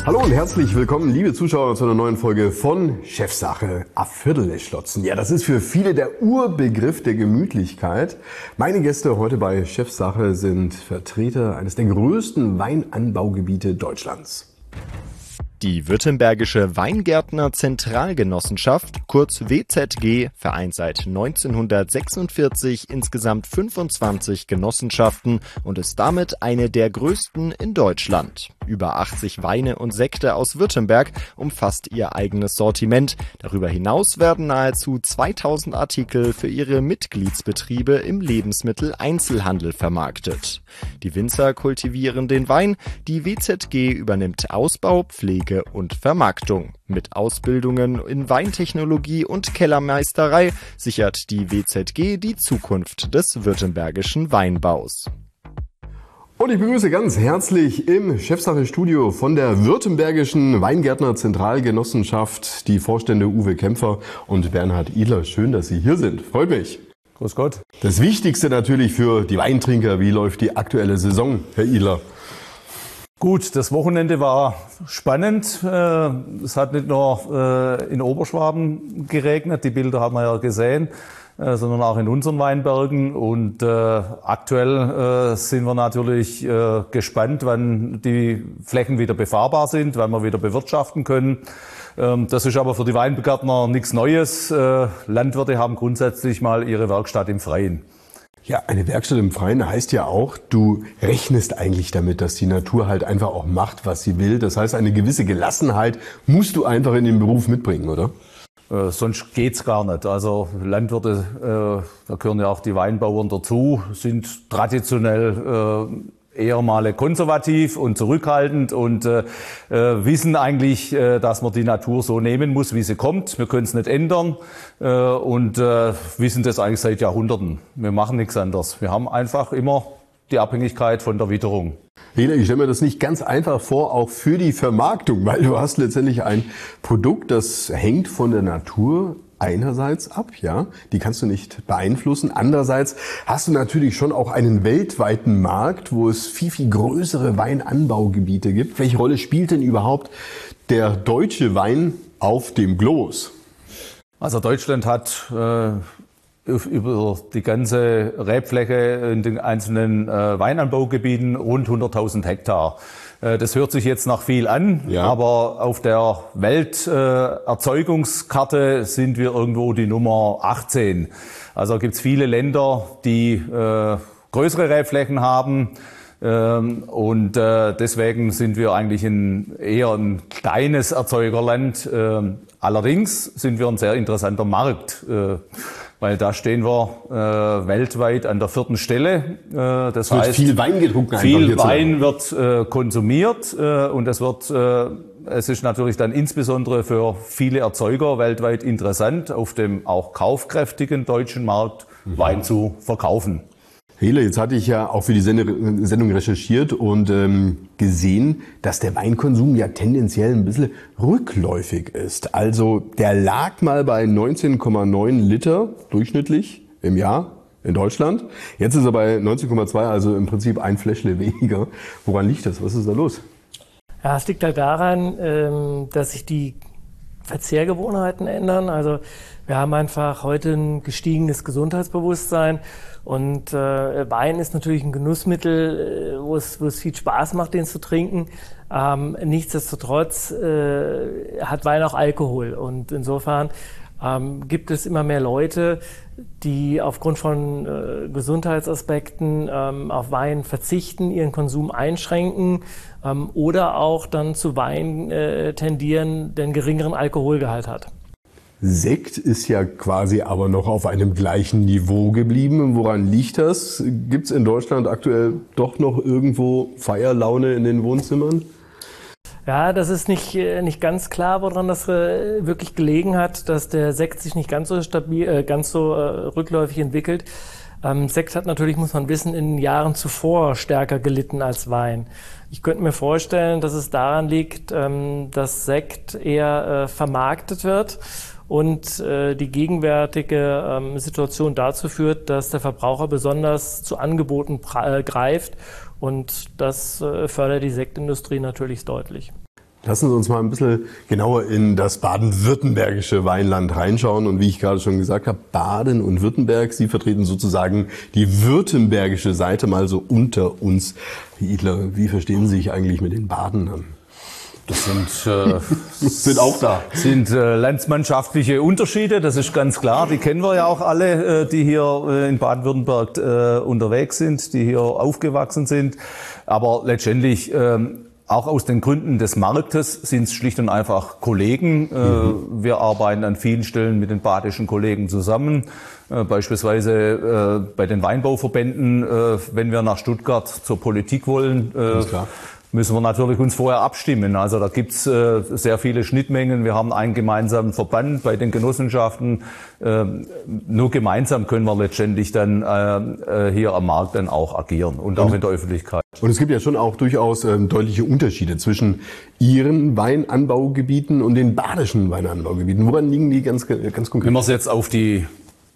Hallo und herzlich willkommen, liebe Zuschauer, zu einer neuen Folge von Chefsache a Viertel schlotzen. Ja, das ist für viele der Urbegriff der Gemütlichkeit. Meine Gäste heute bei Chefsache sind Vertreter eines der größten Weinanbaugebiete Deutschlands. Die Württembergische Weingärtner Zentralgenossenschaft, kurz WZG, vereint seit 1946 insgesamt 25 Genossenschaften und ist damit eine der größten in Deutschland. Über 80 Weine und Sekte aus Württemberg umfasst ihr eigenes Sortiment. Darüber hinaus werden nahezu 2000 Artikel für ihre Mitgliedsbetriebe im Lebensmitteleinzelhandel vermarktet. Die Winzer kultivieren den Wein, die WZG übernimmt Ausbau, Pflege und Vermarktung. Mit Ausbildungen in Weintechnologie und Kellermeisterei sichert die WZG die Zukunft des württembergischen Weinbaus. Und ich begrüße ganz herzlich im Chefsache-Studio von der Württembergischen Weingärtner Zentralgenossenschaft die Vorstände Uwe Kämpfer und Bernhard Idler. Schön, dass Sie hier sind. Freut mich. Grüß Gott. Das Wichtigste natürlich für die Weintrinker. Wie läuft die aktuelle Saison, Herr Idler? Gut, das Wochenende war spannend. Es hat nicht nur in Oberschwaben geregnet, die Bilder haben wir ja gesehen, sondern auch in unseren Weinbergen. Und aktuell sind wir natürlich gespannt, wann die Flächen wieder befahrbar sind, wann wir wieder bewirtschaften können. Das ist aber für die Weingärtner nichts Neues. Landwirte haben grundsätzlich mal ihre Werkstatt im Freien. Ja, eine Werkstatt im Freien heißt ja auch, du rechnest eigentlich damit, dass die Natur halt einfach auch macht, was sie will. Das heißt, eine gewisse Gelassenheit musst du einfach in den Beruf mitbringen, oder? Sonst geht's gar nicht. Also Landwirte, da gehören ja auch die Weinbauern dazu, sind traditionell eher mal konservativ und zurückhaltend und wissen eigentlich, dass man die Natur so nehmen muss, wie sie kommt. Wir können es nicht ändern und wissen das eigentlich seit Jahrhunderten. Wir machen nichts anderes. Wir haben einfach immer die Abhängigkeit von der Witterung. Ich stelle mir das nicht ganz einfach vor, auch für die Vermarktung, weil du hast letztendlich ein Produkt, das hängt von der Natur einerseits ab, ja, die kannst du nicht beeinflussen. Andererseits hast du natürlich schon auch einen weltweiten Markt, wo es viel, viel größere Weinanbaugebiete gibt. Welche Rolle spielt denn überhaupt der deutsche Wein auf dem Globus? Also Deutschland hat über die ganze Rebfläche in den einzelnen Weinanbaugebieten rund 100.000 Hektar. Das hört sich jetzt nach viel an, ja. Aber auf der Welterzeugungskarte sind wir irgendwo die Nummer 18. Also gibt es viele Länder, die größere Rebflächen haben. Und deswegen sind wir eigentlich eher ein kleines Erzeugerland. Allerdings sind wir ein sehr interessanter Markt, weil da stehen wir weltweit an der 4. Stelle. Das heißt, viel Wein getrunken. Viel Wein wird konsumiert und es ist natürlich dann insbesondere für viele Erzeuger weltweit interessant, auf dem auch kaufkräftigen deutschen Markt Wein zu verkaufen. Hele, jetzt hatte ich ja auch für die Sendung recherchiert und gesehen, dass der Weinkonsum ja tendenziell ein bisschen rückläufig ist. Also der lag mal bei 19,9 Liter durchschnittlich im Jahr in Deutschland. Jetzt ist er bei 19,2, also im Prinzip ein Fläschle weniger. Woran liegt das? Was ist da los? Ja, es liegt halt daran, dass sich die Verzehrgewohnheiten ändern. Also wir haben einfach heute ein gestiegenes Gesundheitsbewusstsein und Wein ist natürlich ein Genussmittel, wo es viel Spaß macht, den zu trinken. Nichtsdestotrotz hat Wein auch Alkohol und insofern gibt es immer mehr Leute, die aufgrund von Gesundheitsaspekten auf Wein verzichten, ihren Konsum einschränken oder auch dann zu Wein tendieren, der einen geringeren Alkoholgehalt hat. Sekt ist ja quasi aber noch auf einem gleichen Niveau geblieben. Woran liegt das? Gibt es in Deutschland aktuell doch noch irgendwo Feierlaune in den Wohnzimmern? Ja, das ist nicht ganz klar, woran das wirklich gelegen hat, dass der Sekt sich nicht ganz so stabil, rückläufig entwickelt. Sekt hat natürlich, muss man wissen, in den Jahren zuvor stärker gelitten als Wein. Ich könnte mir vorstellen, dass es daran liegt, dass Sekt eher vermarktet wird und die gegenwärtige Situation dazu führt, dass der Verbraucher besonders zu Angeboten greift und das fördert die Sektindustrie natürlich deutlich. Lassen Sie uns mal ein bisschen genauer in das baden-württembergische Weinland reinschauen. Und wie ich gerade schon gesagt habe, Baden und Württemberg, Sie vertreten sozusagen die württembergische Seite mal so unter uns. Herr Idler, wie verstehen Sie sich eigentlich mit den Badenern? Das sind auch da. Sind landsmannschaftliche Unterschiede, das ist ganz klar. Die kennen wir ja auch alle, die hier in Baden-Württemberg unterwegs sind, die hier aufgewachsen sind. Aber letztendlich auch aus den Gründen des Marktes sind es schlicht und einfach Kollegen. Wir arbeiten an vielen Stellen mit den badischen Kollegen zusammen. Beispielsweise bei den Weinbauverbänden, wenn wir nach Stuttgart zur Politik wollen, müssen wir natürlich uns vorher abstimmen. Also da gibt's sehr viele Schnittmengen. Wir haben einen gemeinsamen Verband bei den Genossenschaften. Nur gemeinsam können wir letztendlich dann hier am Markt dann auch agieren und auch in der Öffentlichkeit. Und es gibt ja schon auch durchaus deutliche Unterschiede zwischen Ihren Weinanbaugebieten und den badischen Weinanbaugebieten. Woran liegen die ganz konkret? Wenn man es jetzt auf die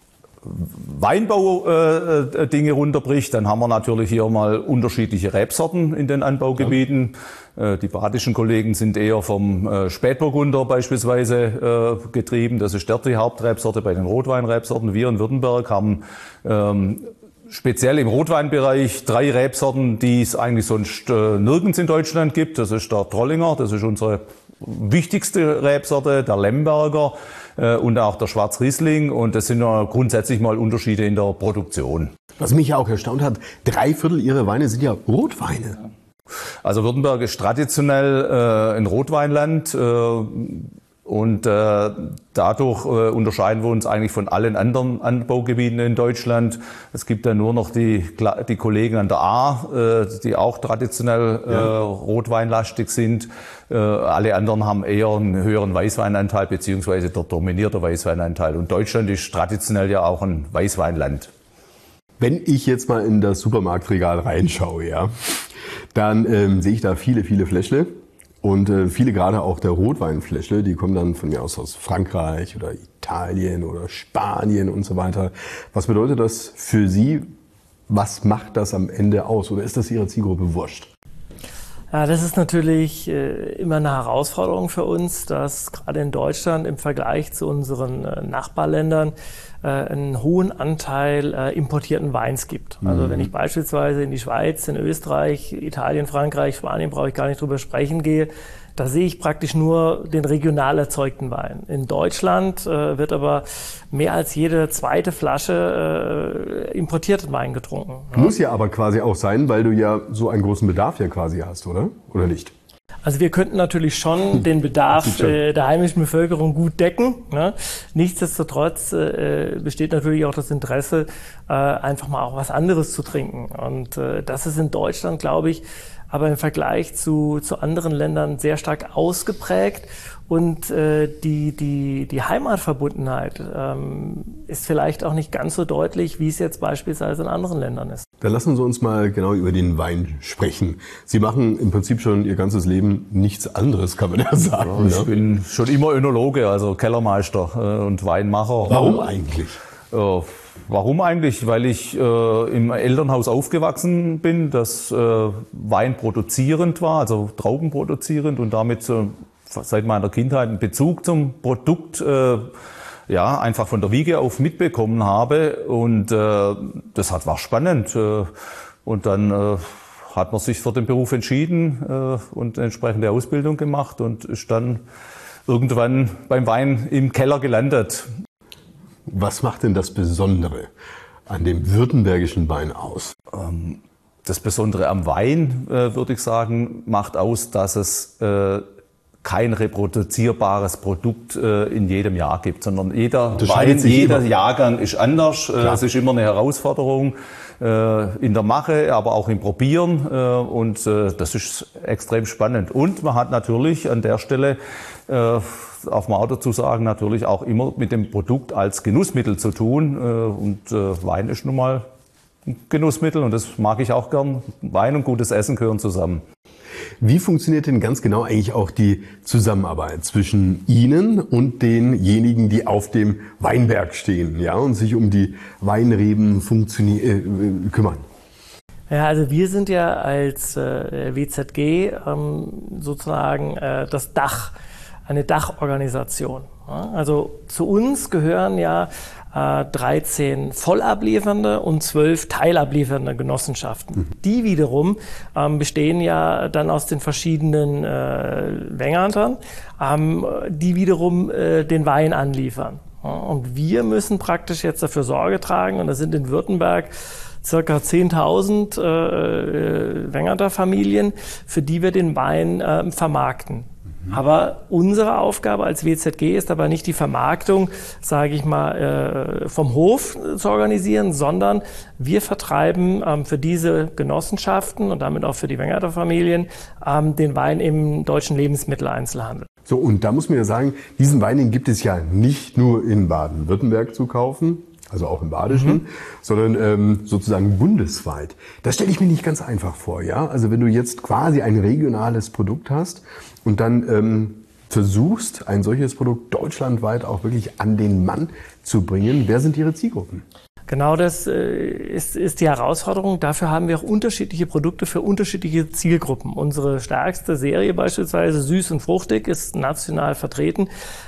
Weinbau-Dinge runterbricht, dann haben wir natürlich hier mal unterschiedliche Rebsorten in den Anbaugebieten. Die badischen Kollegen sind eher vom Spätburgunder beispielsweise getrieben. Das ist dort die Hauptrebsorte bei den Rotweinrebsorten. Wir in Württemberg haben speziell im Rotweinbereich 3 Rebsorten, die es eigentlich sonst nirgends in Deutschland gibt. Das ist der Trollinger, das ist unsere wichtigste Rebsorte, der Lemberger und auch der Schwarzriesling. Und das sind ja grundsätzlich mal Unterschiede in der Produktion. Was mich ja auch erstaunt hat, 3/4 Ihrer Weine sind ja Rotweine. Also Württemberg ist traditionell ein Rotweinland. Und dadurch unterscheiden wir uns eigentlich von allen anderen Anbaugebieten in Deutschland. Es gibt dann nur noch die Kollegen an der Ahr, die auch traditionell rotweinlastig sind. Alle anderen haben eher einen höheren Weißweinanteil, beziehungsweise der dominierte Weißweinanteil. Und Deutschland ist traditionell ja auch ein Weißweinland. Wenn ich jetzt mal in das Supermarktregal reinschaue, ja, dann sehe ich da viele Fläschle. Und viele, gerade auch der Rotweinfläschle, die kommen dann von mir aus Frankreich oder Italien oder Spanien und so weiter. Was bedeutet das für Sie? Was macht das am Ende aus? Oder ist das Ihrer Zielgruppe wurscht? Ja, das ist natürlich immer eine Herausforderung für uns, dass gerade in Deutschland im Vergleich zu unseren Nachbarländern einen hohen Anteil importierten Weins gibt. Also wenn ich beispielsweise in die Schweiz, in Österreich, Italien, Frankreich, Spanien, brauche ich gar nicht drüber sprechen gehe, da sehe ich praktisch nur den regional erzeugten Wein. In Deutschland wird aber mehr als jede zweite Flasche importierten Wein getrunken. Muss ja aber quasi auch sein, weil du ja so einen großen Bedarf ja quasi hast, oder? Oder nicht? Also wir könnten natürlich schon den Bedarf der heimischen Bevölkerung gut decken. Ne? Nichtsdestotrotz besteht natürlich auch das Interesse, einfach mal auch was anderes zu trinken. Und das ist in Deutschland, glaube ich, aber im Vergleich zu anderen Ländern sehr stark ausgeprägt. Und die Heimatverbundenheit ist vielleicht auch nicht ganz so deutlich, wie es jetzt beispielsweise in anderen Ländern ist. Dann lassen Sie uns mal genau über den Wein sprechen. Sie machen im Prinzip schon Ihr ganzes Leben nichts anderes, kann man ja sagen. Ich bin schon immer Önologe, also Kellermeister und Weinmacher. Warum eigentlich? Warum eigentlich? Weil ich im Elternhaus aufgewachsen bin, das Wein produzierend war, also Trauben produzierend und damit seit meiner Kindheit einen Bezug zum Produkt einfach von der Wiege auf mitbekommen habe. Und das war spannend. Und dann hat man sich für den Beruf entschieden und eine entsprechende Ausbildung gemacht und ist dann irgendwann beim Wein im Keller gelandet. Was macht denn das Besondere an dem württembergischen Wein aus? Das Besondere am Wein, würde ich sagen, macht aus, dass es kein reproduzierbares Produkt in jedem Jahr gibt, sondern jeder Wein, jeder Jahrgang ist anders. Es ist immer eine Herausforderung in der Mache, aber auch im Probieren und das ist extrem spannend. Und man hat natürlich an der Stelle, darf man auch dazu sagen, natürlich auch immer mit dem Produkt als Genussmittel zu tun und Wein ist nun mal ein Genussmittel und das mag ich auch gern. Wein und gutes Essen gehören zusammen. Wie funktioniert denn ganz genau eigentlich auch die Zusammenarbeit zwischen Ihnen und denjenigen, die auf dem Weinberg stehen, ja, und sich um die Weinreben kümmern? Ja, also wir sind ja als WZG sozusagen das Dach, eine Dachorganisation. Ja? Also zu uns gehören ja 13 vollabliefernde und 12 teilabliefernde Genossenschaften. Die wiederum bestehen ja dann aus den verschiedenen Weingärtnern, die wiederum den Wein anliefern. Ja? Und wir müssen praktisch jetzt dafür Sorge tragen, und das sind in Württemberg circa 10.000 Weingärtnerfamilien, für die wir den Wein vermarkten. Aber unsere Aufgabe als WZG ist aber nicht die Vermarktung, sage ich mal, vom Hof zu organisieren, sondern wir vertreiben für diese Genossenschaften und damit auch für die Weingärtnerfamilien den Wein im deutschen Lebensmitteleinzelhandel. So, und da muss man ja sagen, diesen Wein, den gibt es ja nicht nur in Baden-Württemberg zu kaufen, also auch im Badischen, sondern sozusagen bundesweit. Das stelle ich mir nicht ganz einfach vor, ja. Also wenn du jetzt quasi ein regionales Produkt hast und dann versuchst, ein solches Produkt deutschlandweit auch wirklich an den Mann zu bringen, wer sind ihre Zielgruppen? Genau das ist die Herausforderung. Dafür haben wir auch unterschiedliche Produkte für unterschiedliche Zielgruppen. Unsere stärkste Serie beispielsweise, süß und fruchtig, ist national vertreten.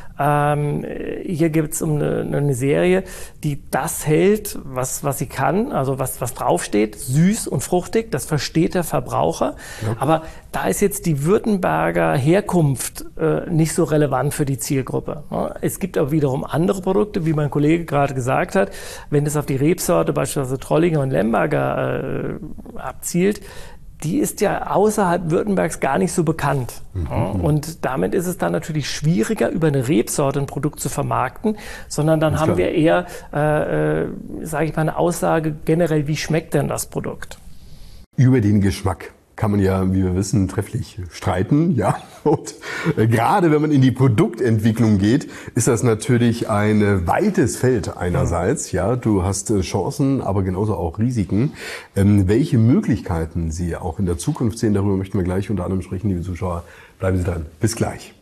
Hier geht es um eine Serie, die das hält, was sie kann, also was draufsteht, süß und fruchtig, das versteht der Verbraucher. Ja. Aber da ist jetzt die Württemberger Herkunft nicht so relevant für die Zielgruppe. Es gibt aber wiederum andere Produkte, wie mein Kollege gerade gesagt hat, wenn es auf die Rebsorte beispielsweise Trollinger und Lemberger abzielt, die ist ja außerhalb Württembergs gar nicht so bekannt. Und damit ist es dann natürlich schwieriger, über eine Rebsorte ein Produkt zu vermarkten, sondern dann haben wir eher, sage ich mal, eine Aussage generell, wie schmeckt denn das Produkt? Über den Geschmack kann man ja, wie wir wissen, trefflich streiten, ja. Und gerade wenn man in die Produktentwicklung geht, ist das natürlich ein weites Feld einerseits, ja. Du hast Chancen, aber genauso auch Risiken. Welche Möglichkeiten Sie auch in der Zukunft sehen, darüber möchten wir gleich unter anderem sprechen, liebe Zuschauer. Bleiben Sie dran. Bis gleich.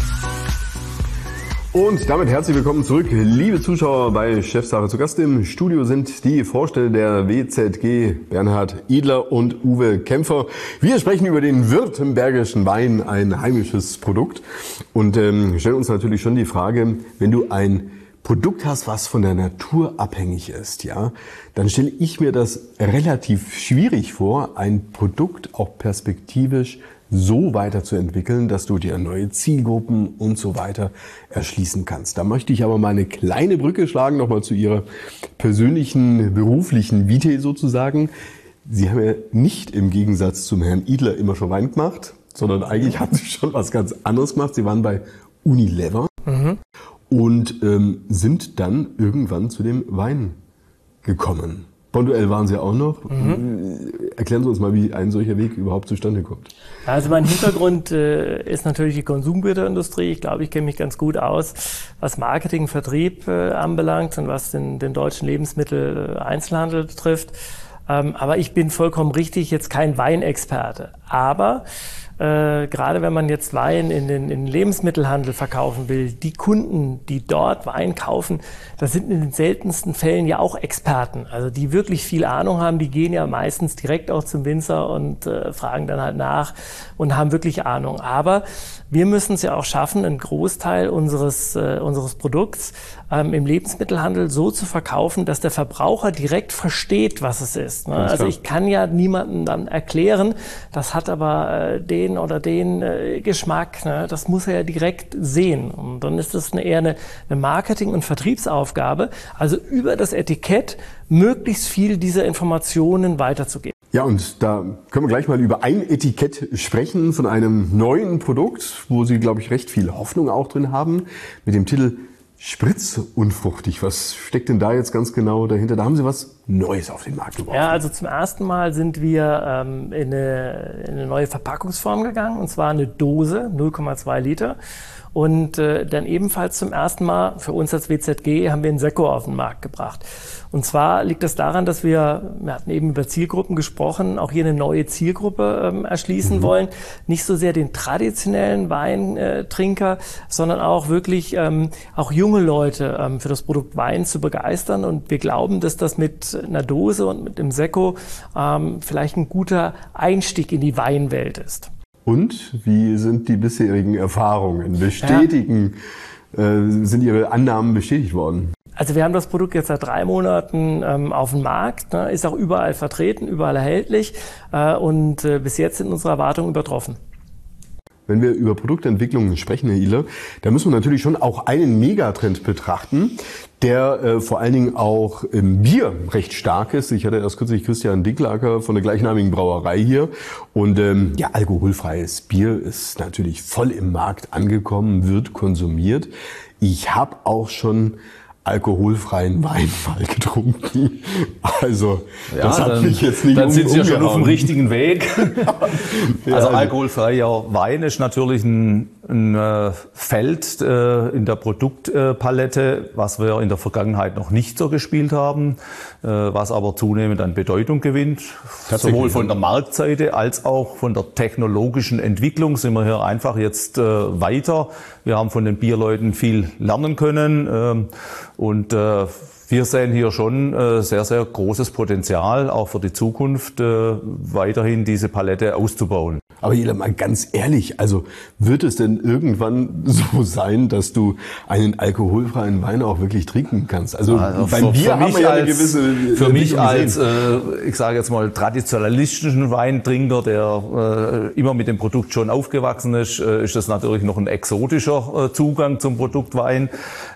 Und damit herzlich willkommen zurück, liebe Zuschauer, bei Chefsache. Zu Gast im Studio sind die Vorstände der WZG, Bernhard Idler und Uwe Kämpfer. Wir sprechen über den württembergischen Wein, ein heimisches Produkt, und stellen uns natürlich schon die Frage, wenn du ein Produkt hast, was von der Natur abhängig ist, ja, dann stelle ich mir das relativ schwierig vor, ein Produkt auch perspektivisch so weiterzuentwickeln, dass du dir neue Zielgruppen und so weiter erschließen kannst. Da möchte ich aber mal eine kleine Brücke schlagen, nochmal zu Ihrer persönlichen, beruflichen Vitae sozusagen. Sie haben ja nicht im Gegensatz zum Herrn Idler immer schon Wein gemacht, sondern eigentlich haben Sie schon was ganz anderes gemacht. Sie waren bei Unilever und sind dann irgendwann zu dem Wein gekommen. Bonduelle waren Sie auch noch. Erklären Sie uns mal, wie ein solcher Weg überhaupt zustande kommt. Also mein Hintergrund ist natürlich die Konsumgüterindustrie. Ich glaube, ich kenne mich ganz gut aus, was Marketing, Vertrieb anbelangt und was den deutschen Lebensmittel-Einzelhandel betrifft. Aber ich bin vollkommen richtig jetzt kein Weinexperte. Aber gerade wenn man jetzt Wein in den Lebensmittelhandel verkaufen will, die Kunden, die dort Wein kaufen, das sind in den seltensten Fällen ja auch Experten. Also die wirklich viel Ahnung haben, die gehen ja meistens direkt auch zum Winzer und fragen dann halt nach und haben wirklich Ahnung. Aber wir müssen es ja auch schaffen, einen Großteil unseres Produkts im Lebensmittelhandel so zu verkaufen, dass der Verbraucher direkt versteht, was es ist. Ne? Also ich kann ja niemandem dann erklären, das hat aber den oder den Geschmack. Ne? Das muss er ja direkt sehen. Und dann ist das eher eine Marketing- und Vertriebsaufgabe, also über das Etikett möglichst viel dieser Informationen weiterzugeben. Ja, und da können wir gleich mal über ein Etikett sprechen von einem neuen Produkt, wo Sie, glaube ich, recht viel Hoffnung auch drin haben, mit dem Titel Spritzunfruchtig. Was steckt denn da jetzt ganz genau dahinter? Da haben Sie was Neues auf den Markt geworfen. Ja, also zum ersten Mal sind wir in eine neue Verpackungsform gegangen, und zwar eine Dose, 0,2 Liter. Und dann ebenfalls zum ersten Mal für uns als WZG haben wir einen Sekko auf den Markt gebracht. Und zwar liegt das daran, dass wir hatten eben über Zielgruppen gesprochen, auch hier eine neue Zielgruppe erschließen wollen. Nicht so sehr den traditionellen Weintrinker, sondern auch wirklich auch junge Leute für das Produkt Wein zu begeistern. Und wir glauben, dass das mit mit einer Dose und mit dem Sekko vielleicht ein guter Einstieg in die Weinwelt ist. Und wie sind die bisherigen Erfahrungen? Sind Ihre Annahmen bestätigt worden? Also wir haben das Produkt jetzt seit 3 Monaten auf dem Markt, ne, ist auch überall vertreten, überall erhältlich und bis jetzt sind unsere Erwartungen übertroffen. Wenn wir über Produktentwicklungen sprechen, Herr Ihler, da müssen wir natürlich schon auch einen Megatrend betrachten, der vor allen Dingen auch im Bier recht stark ist. Ich hatte erst kürzlich Christian Dinklager von der gleichnamigen Brauerei hier und alkoholfreies Bier ist natürlich voll im Markt angekommen, wird konsumiert. Ich habe auch schon alkoholfreien Wein mal getrunken. Also, ja, das hat mich jetzt nicht Dann sind Sie ja schon auf dem umgehauen. richtigen Weg. Also alkoholfreier Wein ist natürlich ein Feld in der Produktpalette, was wir in der Vergangenheit noch nicht so gespielt haben, was aber zunehmend an Bedeutung gewinnt. Sowohl von der Marktseite als auch von der technologischen Entwicklung sind wir hier einfach jetzt weiter. Wir haben von den Bierleuten viel lernen können und wir sehen hier schon sehr, sehr großes Potenzial, auch für die Zukunft, weiterhin diese Palette auszubauen. Aber Ela, mal ganz ehrlich, also wird es denn irgendwann so sein, dass du einen alkoholfreien Wein auch wirklich trinken kannst? Also beim Bier haben wir ja eine gewisse Für mich als, gesehen. ich sage jetzt mal, traditionalistischen Weintrinker, der immer mit dem Produkt schon aufgewachsen ist das natürlich noch ein exotischer Zugang zum Produkt Wein.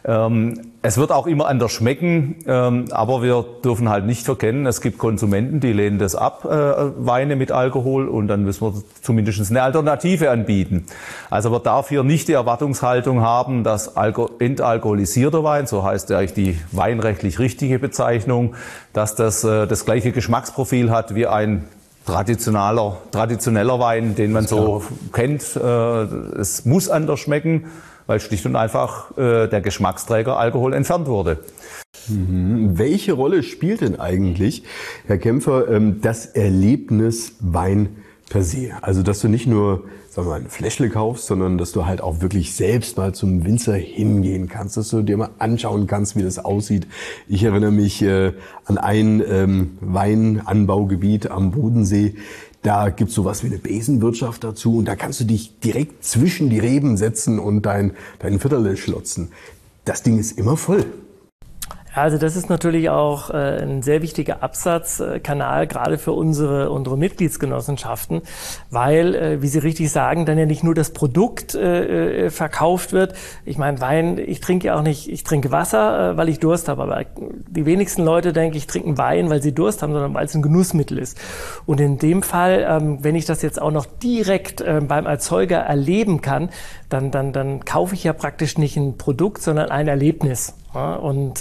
Es wird auch immer anders schmecken, aber wir dürfen halt nicht verkennen, es gibt Konsumenten, die lehnen das ab, Weine mit Alkohol, und dann müssen wir zumindest eine Alternative anbieten. Also man darf hier nicht die Erwartungshaltung haben, dass entalkoholisierter Wein, so heißt ja eigentlich die weinrechtlich richtige Bezeichnung, dass das das gleiche Geschmacksprofil hat wie ein traditioneller Wein, den man so kennt. Es muss anders schmecken, weil schlicht und einfach der Geschmacksträger Alkohol entfernt wurde. Welche Rolle spielt denn eigentlich, Herr Kämpfer, das Erlebnis Wein per se? Also, dass du nicht nur, sagen wir mal, ein Fläschle kaufst, sondern dass du halt auch wirklich selbst mal zum Winzer hingehen kannst, dass du dir mal anschauen kannst, wie das aussieht. Ich erinnere mich an ein Weinanbaugebiet am Bodensee. Da gibt's sowas wie eine Besenwirtschaft dazu und da kannst du dich direkt zwischen die Reben setzen und dein Viertel schlotzen. Das Ding ist immer voll. Also das ist natürlich auch ein sehr wichtiger Absatzkanal, gerade für unsere Mitgliedsgenossenschaften, weil, wie Sie richtig sagen, dann ja nicht nur das Produkt verkauft wird. Ich meine, Wein, ich trinke ja auch nicht, ich trinke Wasser, weil ich Durst habe, aber die wenigsten Leute denken, ich trinke Wein, weil sie Durst haben, sondern weil es ein Genussmittel ist. Und in dem Fall, wenn ich das jetzt auch noch direkt beim Erzeuger erleben kann, dann kaufe ich ja praktisch nicht ein Produkt, sondern ein Erlebnis. Ja, und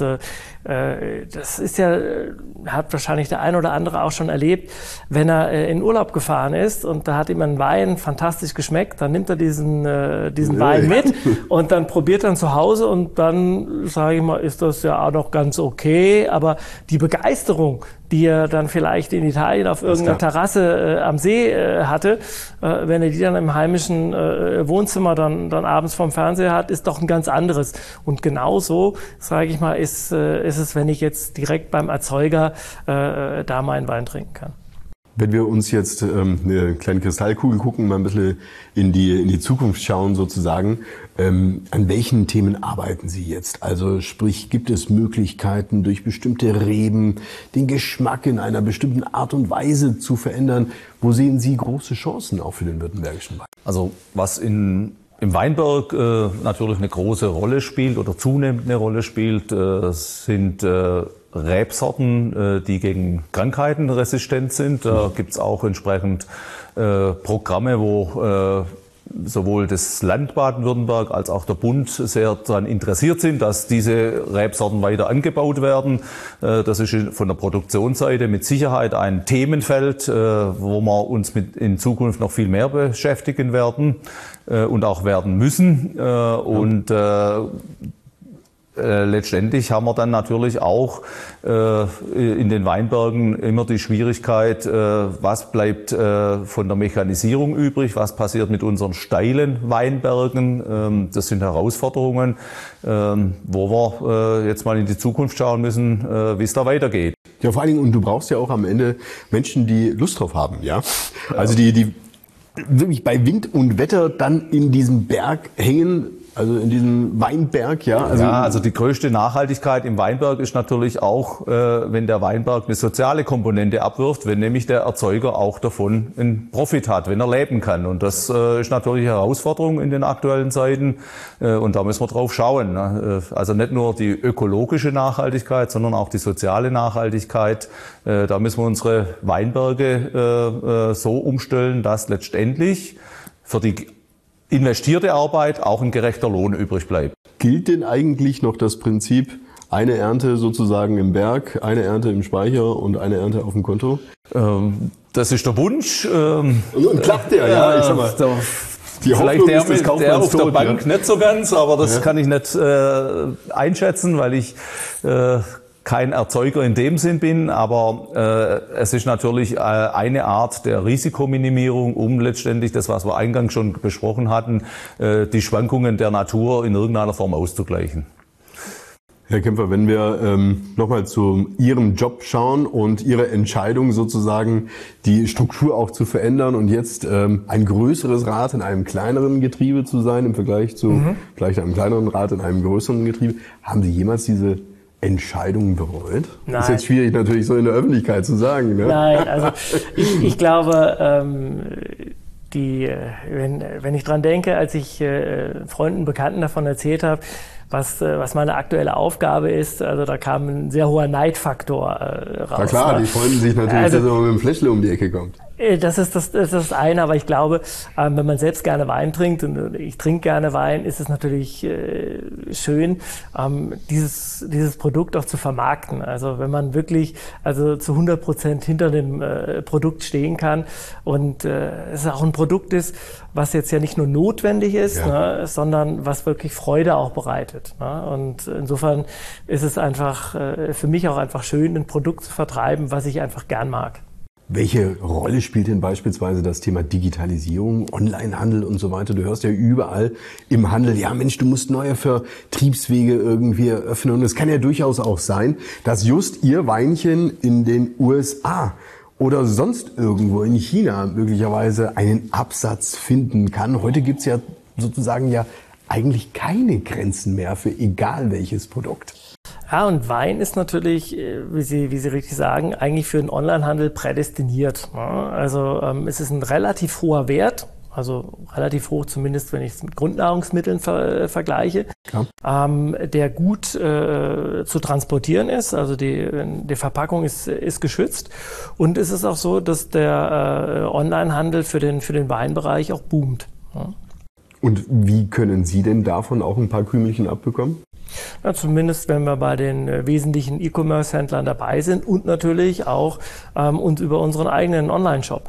das ist ja, hat wahrscheinlich der ein oder andere auch schon erlebt, wenn er in Urlaub gefahren ist und da hat ihm ein Wein fantastisch geschmeckt, dann nimmt er diesen Wein mit und dann probiert er ihn zu Hause und dann, sage ich mal, ist das ja auch noch ganz okay, aber die Begeisterung, die er dann vielleicht in Italien auf irgendeiner Terrasse am See hatte, wenn er die dann im heimischen Wohnzimmer dann abends vorm Fernseher hat, ist doch ein ganz anderes. Und genauso, sage ich mal, ist es, wenn ich jetzt direkt beim Erzeuger da meinen Wein trinken kann. Wenn wir uns jetzt eine kleine Kristallkugel gucken, mal ein bisschen in die Zukunft schauen sozusagen, an welchen Themen arbeiten Sie jetzt? Also sprich, gibt es Möglichkeiten, durch bestimmte Reben den Geschmack in einer bestimmten Art und Weise zu verändern? Wo sehen Sie große Chancen auch für den württembergischen Wein? Also was im Weinberg natürlich eine große Rolle spielt oder zunehmend eine Rolle spielt, sind Rebsorten, die gegen Krankheiten resistent sind. Da gibt's auch entsprechend Programme, wo sowohl das Land Baden-Württemberg als auch der Bund sehr daran interessiert sind, dass diese Rebsorten weiter angebaut werden. Das ist von der Produktionsseite mit Sicherheit ein Themenfeld, wo wir uns in Zukunft noch viel mehr beschäftigen werden und auch werden müssen. Und letztendlich haben wir dann natürlich auch in den Weinbergen immer die Schwierigkeit, was bleibt von der Mechanisierung übrig, was passiert mit unseren steilen Weinbergen. Das sind Herausforderungen, wo wir jetzt mal in die Zukunft schauen müssen, wie es da weitergeht. Ja, vor allen Dingen, und du brauchst ja auch am Ende Menschen, die Lust drauf haben, ja? Also die wirklich bei Wind und Wetter dann in diesem Berg hängen, also in diesem Weinberg, ja? Also die größte Nachhaltigkeit im Weinberg ist natürlich auch, wenn der Weinberg eine soziale Komponente abwirft, wenn nämlich der Erzeuger auch davon einen Profit hat, wenn er leben kann. Und das ist natürlich eine Herausforderung in den aktuellen Zeiten. Und da müssen wir drauf schauen, ne? Also nicht nur die ökologische Nachhaltigkeit, sondern auch die soziale Nachhaltigkeit. Da müssen wir unsere Weinberge so umstellen, dass letztendlich für die investierte Arbeit auch ein gerechter Lohn übrig bleibt. Gilt denn eigentlich noch das Prinzip, eine Ernte sozusagen im Berg, eine Ernte im Speicher und eine Ernte auf dem Konto? Das ist der Wunsch. Und klappt der, ja, ich sag mal. Die vielleicht der auf der Tod, Bank ja. nicht so ganz, aber das kann ich nicht einschätzen, weil ich kein Erzeuger in dem Sinn bin, aber es ist natürlich eine Art der Risikominimierung, um letztendlich das, was wir eingangs schon besprochen hatten, die Schwankungen der Natur in irgendeiner Form auszugleichen. Herr Kämpfer, wenn wir nochmal zu Ihrem Job schauen und Ihre Entscheidung sozusagen, die Struktur auch zu verändern und jetzt ein größeres Rad in einem kleineren Getriebe zu sein im Vergleich zu vielleicht einem kleineren Rad in einem größeren Getriebe, haben Sie jemals diese Entscheidungen bereut? Nein. Ist jetzt schwierig natürlich so in der Öffentlichkeit zu sagen. Ne? Nein, also ich glaube, wenn ich dran denke, als ich Freunden, Bekannten davon erzählt habe, was meine aktuelle Aufgabe ist, also da kam ein sehr hoher Neidfaktor raus. Na klar, die freuen sich natürlich, dass man mit dem Fläschle um die Ecke kommt. Das ist das eine, aber ich glaube, wenn man selbst gerne Wein trinkt, und ich trinke gerne Wein, ist es natürlich schön, dieses Produkt auch zu vermarkten. Also wenn man wirklich zu 100% hinter dem Produkt stehen kann und es auch ein Produkt ist, was jetzt ja nicht nur notwendig ist, ja, ne, sondern was wirklich Freude auch bereitet. Ne? Und insofern ist es einfach für mich auch einfach schön, ein Produkt zu vertreiben, was ich einfach gern mag. Welche Rolle spielt denn beispielsweise das Thema Digitalisierung, Onlinehandel und so weiter? Du hörst ja überall im Handel, ja Mensch, du musst neue Vertriebswege irgendwie eröffnen. Und es kann ja durchaus auch sein, dass just Ihr Weinchen in den USA oder sonst irgendwo in China möglicherweise einen Absatz finden kann. Heute gibt's ja sozusagen ja eigentlich keine Grenzen mehr für egal welches Produkt. Ja, und Wein ist natürlich, wie Sie richtig sagen, eigentlich für den Onlinehandel prädestiniert. Also es ist ein relativ hoher Wert, also relativ hoch zumindest, wenn ich es mit Grundnahrungsmitteln vergleiche, der gut zu transportieren ist. Also die Verpackung ist geschützt. Und es ist auch so, dass der Onlinehandel für den Weinbereich auch boomt. Ja. Und wie können Sie denn davon auch ein paar Krümelchen abbekommen? Ja, zumindest wenn wir bei den wesentlichen E-Commerce-Händlern dabei sind und natürlich auch und über unseren eigenen Online-Shop.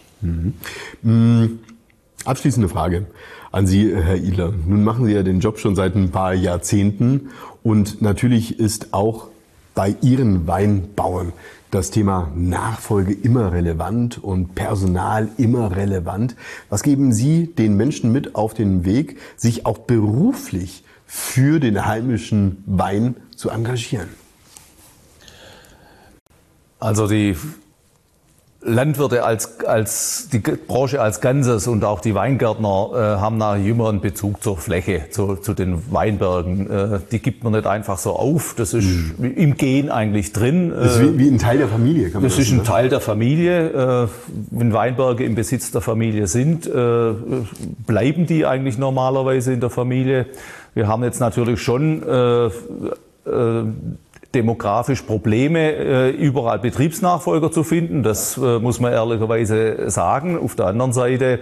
Abschließende Frage an Sie, Herr Idler. Nun machen Sie ja den Job schon seit ein paar Jahrzehnten und natürlich ist auch bei Ihren Weinbauern das Thema Nachfolge immer relevant und Personal immer relevant. Was geben Sie den Menschen mit auf den Weg, sich auch beruflich für den heimischen Wein zu engagieren? Also die Landwirte als die Branche als Ganzes und auch die Weingärtner haben nach immer einen Bezug zur Fläche, zu den Weinbergen. Die gibt man nicht einfach so auf. Das ist im Gen eigentlich drin. Das ist wie ein Teil der Familie, kann man das ist ein Teil der Familie. Wenn Weinberge im Besitz der Familie sind, bleiben die eigentlich normalerweise in der Familie. Wir haben jetzt natürlich schon demografisch Probleme, überall Betriebsnachfolger zu finden. Das muss man ehrlicherweise sagen. Auf der anderen Seite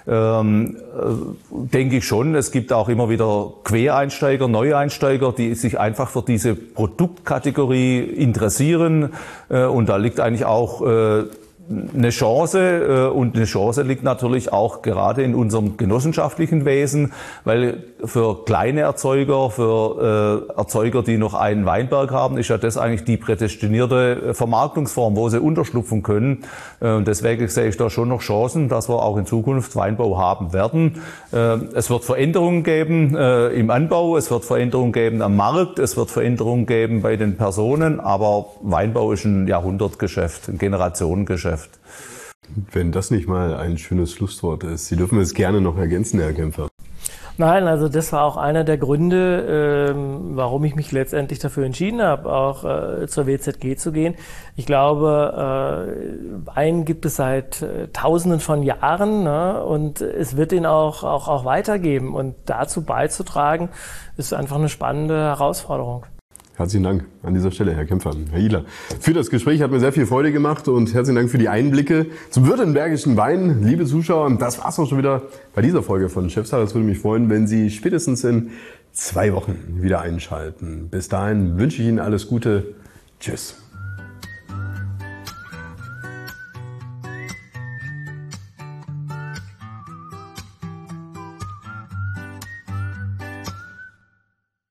denke ich schon, es gibt auch immer wieder Quereinsteiger, Neueinsteiger, die sich einfach für diese Produktkategorie interessieren. Und da liegt eigentlich auch eine Chance und eine Chance liegt natürlich auch gerade in unserem genossenschaftlichen Wesen, weil für kleine Erzeuger, für Erzeuger, die noch einen Weinberg haben, ist ja das eigentlich die prädestinierte Vermarktungsform, wo sie unterschlupfen können. Und deswegen sehe ich da schon noch Chancen, dass wir auch in Zukunft Weinbau haben werden. Es wird Veränderungen geben im Anbau, es wird Veränderungen geben am Markt, es wird Veränderungen geben bei den Personen, aber Weinbau ist ein Jahrhundertgeschäft, ein Generationengeschäft. Wenn das nicht mal ein schönes Schlusswort ist, Sie dürfen es gerne noch ergänzen, Herr Kämpfer. Nein, also das war auch einer der Gründe, warum ich mich letztendlich dafür entschieden habe, auch zur WZG zu gehen. Ich glaube, Wein gibt es seit Tausenden von Jahren, ne? Und es wird ihn auch weitergeben. Und dazu beizutragen, ist einfach eine spannende Herausforderung. Herzlichen Dank an dieser Stelle, Herr Kämpfer. Herr Ihler, für das Gespräch hat mir sehr viel Freude gemacht und herzlichen Dank für die Einblicke zum württembergischen Wein. Liebe Zuschauer, und das war's auch schon wieder bei dieser Folge von Chefsache. Es würde mich freuen, wenn Sie spätestens in 2 Wochen wieder einschalten. Bis dahin wünsche ich Ihnen alles Gute. Tschüss.